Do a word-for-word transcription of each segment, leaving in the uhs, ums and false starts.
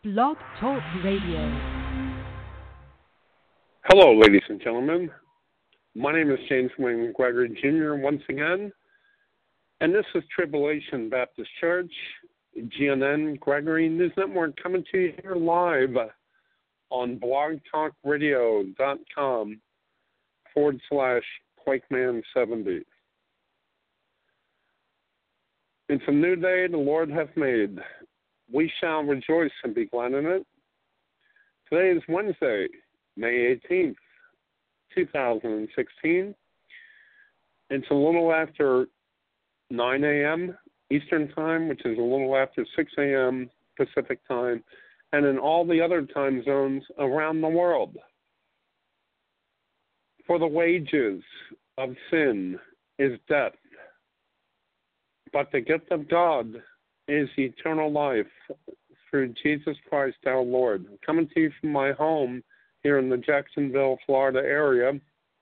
Blog Talk Radio. Hello, ladies and gentlemen. My name is James Wayne Gregory Junior once again, and this is Tribulation Baptist Church, G N N Gregory News Network, coming to you here live on blogtalkradio.com forward slash Quakeman70. It's a new day the Lord hath made. We shall rejoice and be glad in it. Today is Wednesday, May eighteenth, twenty sixteen. It's a little after nine a.m. Eastern Time, which is a little after six a.m. Pacific Time, and in all the other time zones around the world. For the wages of sin is death, but the gift of God is eternal life through Jesus Christ our Lord. I'm coming to you from my home here in the Jacksonville, Florida area.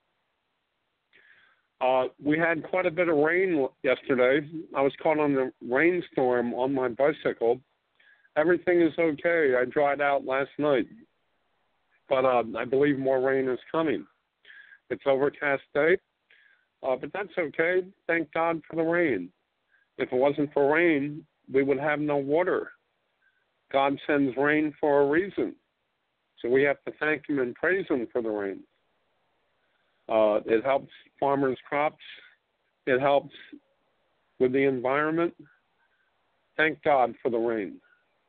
Uh, we had quite a bit of rain yesterday. I was caught on a rainstorm on my bicycle. Everything is okay. I dried out last night, but uh, I believe more rain is coming. It's overcast day, uh, but that's okay. Thank God for the rain. If it wasn't for rain, we would have no water. God sends rain for a reason. So we have to thank him and praise him for the rain. Uh, it helps farmers' crops. It helps with the environment. Thank God for the rain.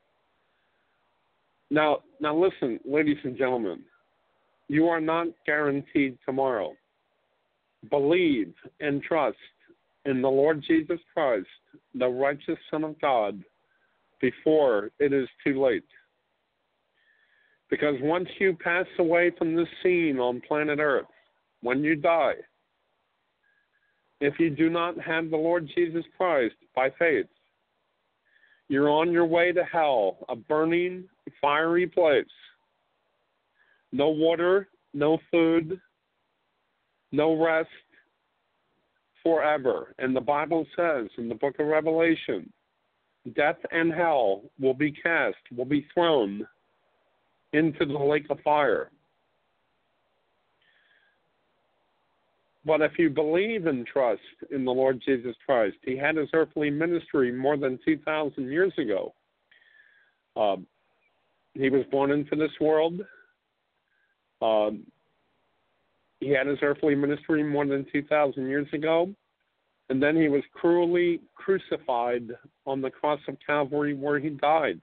Now, now listen, ladies and gentlemen. You are not guaranteed tomorrow. Believe and trust in the Lord Jesus Christ, the righteous Son of God, before it is too late. Because once you pass away from this scene on planet Earth, when you die, if you do not have the Lord Jesus Christ by faith, you're on your way to hell, a burning, fiery place. No water, no food, no rest, forever. And the Bible says in the book of Revelation, death and hell will be cast, will be thrown into the lake of fire. But if you believe and trust in the Lord Jesus Christ, he had his earthly ministry more than two thousand years ago. Uh, he was born into this world. Uh, He had his earthly ministry more than two thousand years ago, and then he was cruelly crucified on the cross of Calvary where he died.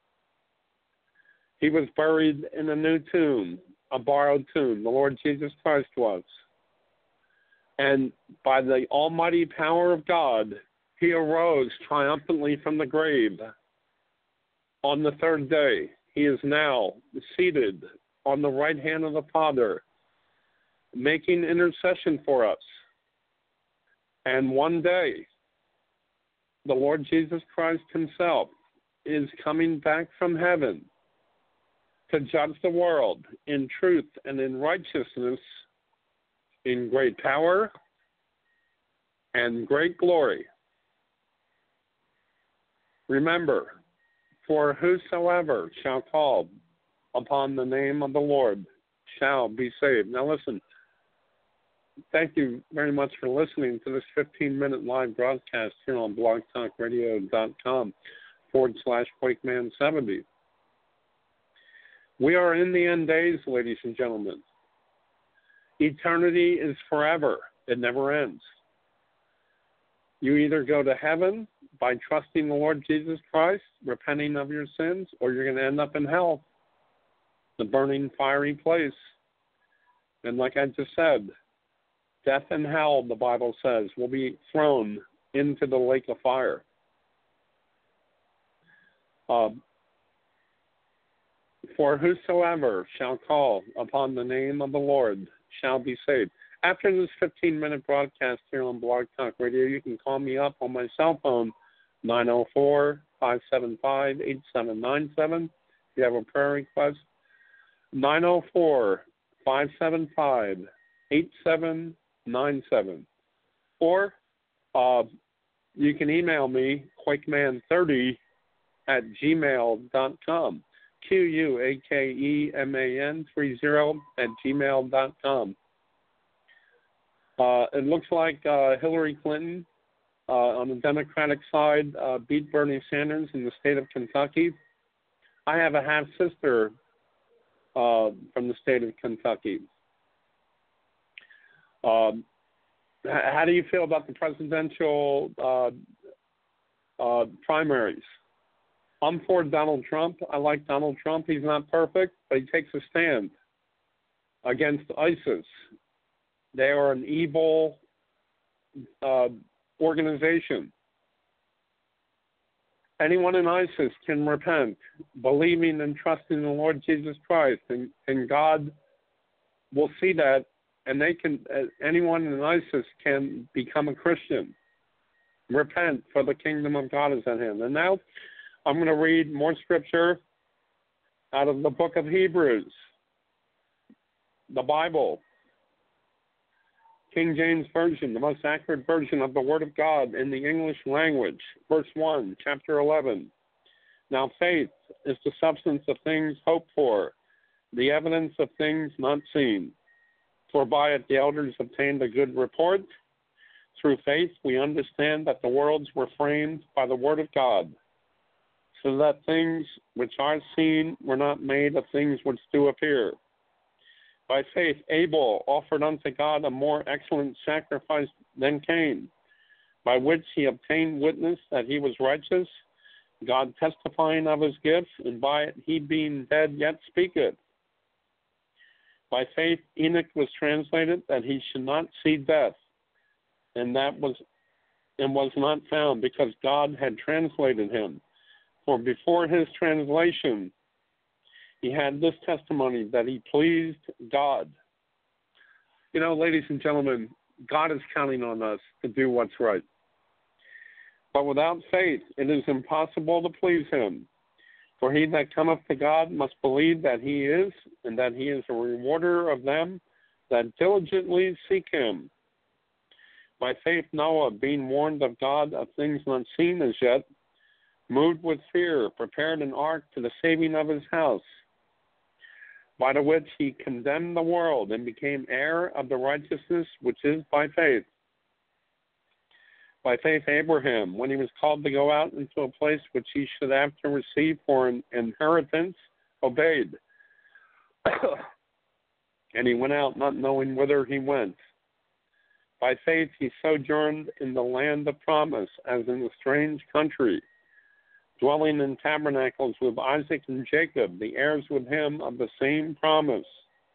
He was buried in a new tomb, a borrowed tomb. The Lord Jesus Christ was. And by the almighty power of God, he arose triumphantly from the grave on the third day. He is now seated on the right hand of the Father, making intercession for us. And one day, the Lord Jesus Christ himself is coming back from heaven to judge the world in truth and in righteousness, in great power and great glory. Remember, for whosoever shall call upon the name of the Lord shall be saved. Now listen, thank you very much for listening to this fifteen-minute live broadcast here on blogtalkradio.com forward slash Quakeman70. We are in the end days, ladies and gentlemen. Eternity is forever. It never ends. You either go to heaven by trusting the Lord Jesus Christ, repenting of your sins, or you're going to end up in hell, the burning fiery place. And like I just said, death and hell, the Bible says, will be thrown into the lake of fire. Uh, For whosoever shall call upon the name of the Lord shall be saved. After this fifteen-minute broadcast here on Blog Talk Radio, you can call me up on my cell phone, nine oh four, five seven five, eight seven nine seven. If you have a prayer request, nine oh four, five seven five, eight seven nine seven. Or uh, you can email me, quakeman thirty at gmail dot com. Q U A K E M A N three zero at gmail dot com. Uh, it looks like uh, Hillary Clinton uh, on the Democratic side uh, beat Bernie Sanders in the state of Kentucky. I have a half-sister uh, from the state of Kentucky. Um, how do you feel about the presidential uh, uh, primaries? I'm for Donald Trump. I like Donald Trump. He's not perfect, but he takes a stand against ISIS. They are an evil uh, organization. Anyone in ISIS can repent, believing and trusting in the Lord Jesus Christ, and, and God will see that, and they can. Uh, anyone in ISIS can become a Christian. Repent, for the kingdom of God is at hand. And now I'm going to read more scripture out of the book of Hebrews, the Bible, King James Version, the most accurate version of the Word of God in the English language. Verse one, chapter eleven. Now faith is the substance of things hoped for, the evidence of things not seen. For by it the elders obtained a good report. Through faith we understand that the worlds were framed by the Word of God, so that things which are seen were not made of things which do appear. By faith Abel offered unto God a more excellent sacrifice than Cain, by which he obtained witness that he was righteous, God testifying of his gifts, and by it he being dead yet speaketh. By faith Enoch was translated that he should not see death, and that was and was not found, because God had translated him. For before his translation he had this testimony, that he pleased God. You know, ladies and gentlemen, God is counting on us to do what's right. But without faith it is impossible to please him. For he that cometh to God must believe that he is, and that he is a rewarder of them that diligently seek him. By faith Noah, being warned of God of things not seen as yet, moved with fear, prepared an ark to the saving of his house, by the which he condemned the world, and became heir of the righteousness which is by faith. By faith Abraham, when he was called to go out into a place which he should after receive for an inheritance, obeyed. And he went out not knowing whither he went. By faith he sojourned in the land of promise, as in a strange country, dwelling in tabernacles with Isaac and Jacob, the heirs with him of the same promise.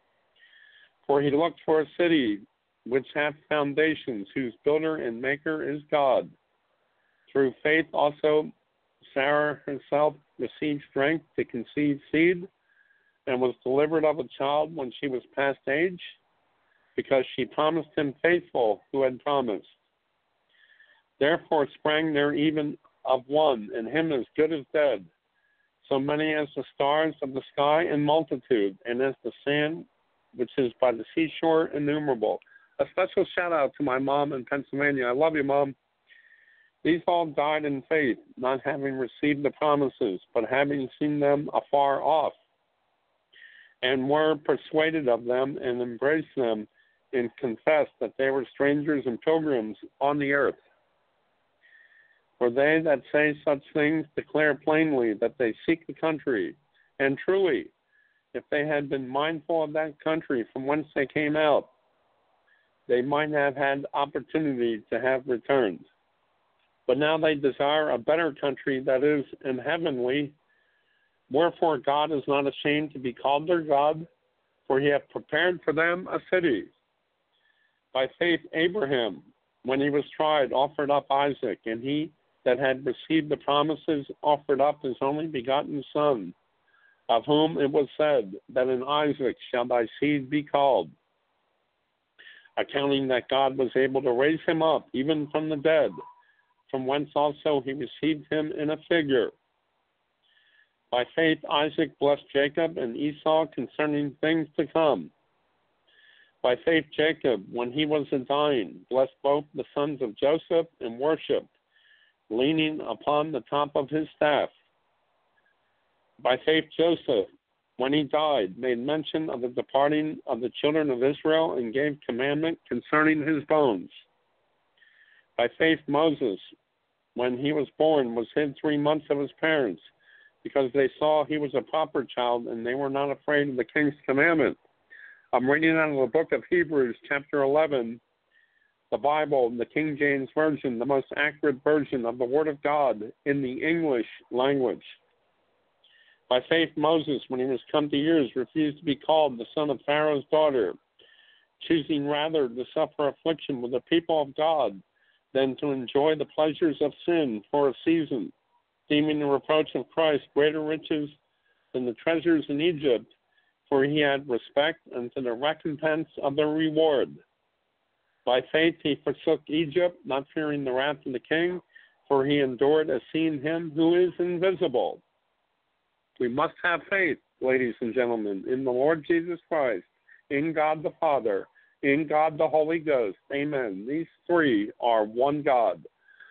For he looked for a city which hath foundations, whose builder and maker is God. Through faith also Sarah herself received strength to conceive seed, and was delivered of a child when she was past age, because she promised him faithful who had promised. Therefore sprang there even of one, and him as good as dead, so many as the stars of the sky in multitude, and as the sand which is by the seashore innumerable. A special shout out to my mom in Pennsylvania. I love you, Mom. These all died in faith, not having received the promises, but having seen them afar off, and were persuaded of them, and embraced them, and confessed that they were strangers and pilgrims on the earth. For they that say such things declare plainly that they seek the country. And truly, if they had been mindful of that country from whence they came out, they might have had opportunity to have returned. But now they desire a better country, that is, an heavenly. Wherefore God is not ashamed to be called their God, for he hath prepared for them a city. By faith Abraham, when he was tried, offered up Isaac, and he that had received the promises offered up his only begotten son, of whom it was said, that in Isaac shall thy seed be called, accounting that God was able to raise him up even from the dead, from whence also he received him in a figure. By faith Isaac blessed Jacob and Esau concerning things to come. By faith Jacob, when he was a dying, blessed both the sons of Joseph, and worshipped, leaning upon the top of his staff. By faith, Joseph, when he died, made mention of the departing of the children of Israel and gave commandment concerning his bones. By faith, Moses, when he was born, was hid three months of his parents, because they saw he was a proper child and they were not afraid of the king's commandment. I'm reading out of the book of Hebrews, chapter eleven, the Bible, the King James Version, the most accurate version of the Word of God in the English language. By faith, Moses, when he was come to years, refused to be called the son of Pharaoh's daughter, choosing rather to suffer affliction with the people of God than to enjoy the pleasures of sin for a season, deeming the reproach of Christ greater riches than the treasures in Egypt, for he had respect unto the recompense of the reward. By faith he forsook Egypt, not fearing the wrath of the king, for he endured as seeing him who is invisible. We must have faith, ladies and gentlemen, in the Lord Jesus Christ, in God the Father, in God the Holy Ghost. Amen. These three are one God.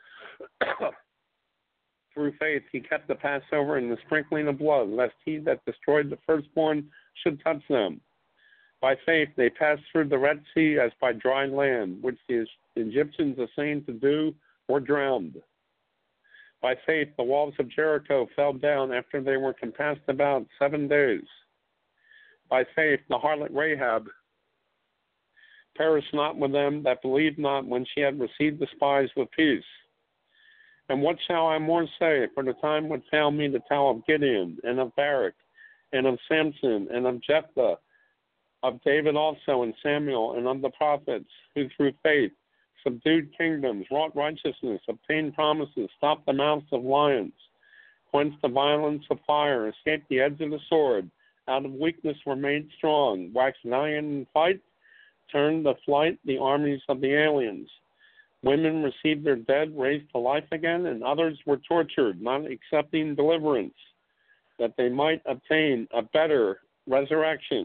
Through faith he kept the Passover and the sprinkling of blood, lest he that destroyed the firstborn should touch them. By faith they passed through the Red Sea as by dry land, which the Egyptians essaying to do were drowned. By faith the walls of Jericho fell down after they were compassed about seven days. By faith the harlot Rahab perished not with them that believed not, when she had received the spies with peace. And what shall I more say? For the time would fail me to tell of Gideon, and of Barak, and of Samson, and of Jephthah, of David also, and Samuel, and of the prophets, who through faith subdued kingdoms, wrought righteousness, obtained promises, stopped the mouths of lions, quenched the violence of fire, escaped the edge of the sword, out of weakness were made strong, waxed valiant in fight, turned to flight the armies of the aliens. Women received their dead raised to life again, and others were tortured, not accepting deliverance, that they might obtain a better resurrection.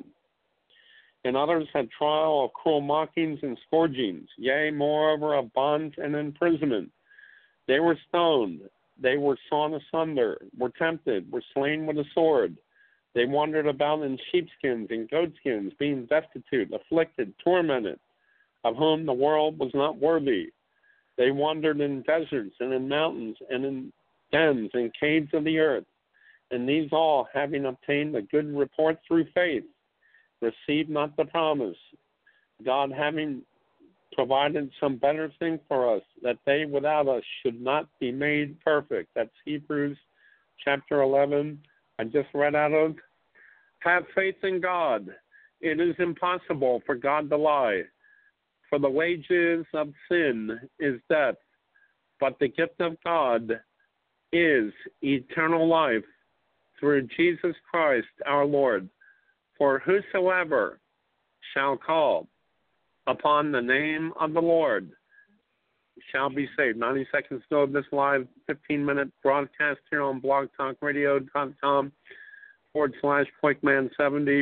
And others had trial of cruel mockings and scourgings, yea, moreover, of bonds and imprisonment. They were stoned, they were sawn asunder, were tempted, were slain with a sword. They wandered about in sheepskins and goatskins, being destitute, afflicted, tormented, of whom the world was not worthy. They wandered in deserts and in mountains and in dens and caves of the earth. And these all, having obtained a good report through faith, received not the promise, God having provided some better thing for us, that they without us should not be made perfect. That's Hebrews chapter eleven. I just read out of. Have faith in God. It is impossible for God to lie. For the wages of sin is death, but the gift of God is eternal life through Jesus Christ our Lord. For whosoever shall call upon the name of the Lord shall be saved. ninety seconds ago of this live fifteen-minute broadcast here on blogtalkradio.com forward slash Quakeman seventy.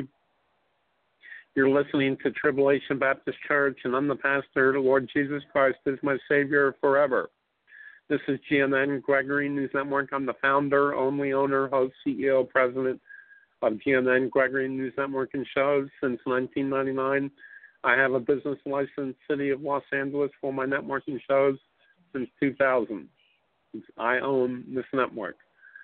You're listening to Tribulation Baptist Church, and I'm the pastor. The Lord Jesus Christ is my Savior forever. This is G N N Gregory News Network. I'm the founder, only owner, host, C E O, president of G N N Gregory News Network and shows since nineteen ninety-nine. I have a business license, City of Los Angeles, for my networking shows since two thousand. I own this network.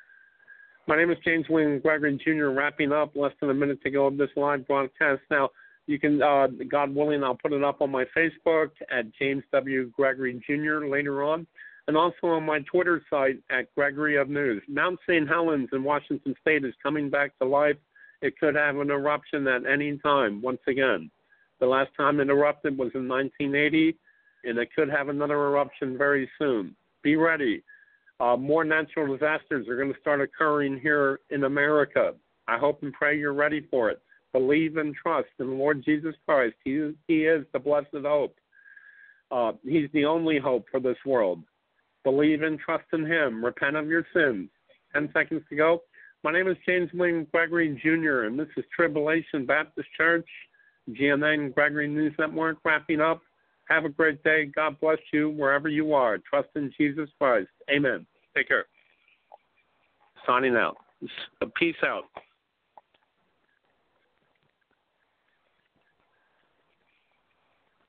My name is James William Gregory Junior Wrapping up less than a minute to go of this live broadcast. Now, you can, uh, God willing, I'll put it up on my Facebook at James W. Gregory Junior later on, and also on my Twitter site at Gregory of News. Mount Saint Helens in Washington State is coming back to life. It could have an eruption at any time, once again. The last time it erupted was in nineteen eighty, and it could have another eruption very soon. Be ready. Uh, more natural disasters are going to start occurring here in America. I hope and pray you're ready for it. Believe and trust in the Lord Jesus Christ. He, he is the blessed hope. Uh, he's the only hope for this world. Believe and trust in him. Repent of your sins. Ten seconds to go. My name is James William Gregory Junior, and this is Tribulation Baptist Church, G N N Gregory News Network, wrapping up. Have a great day. God bless you wherever you are. Trust in Jesus Christ. Amen. Take care. Signing out. Peace out.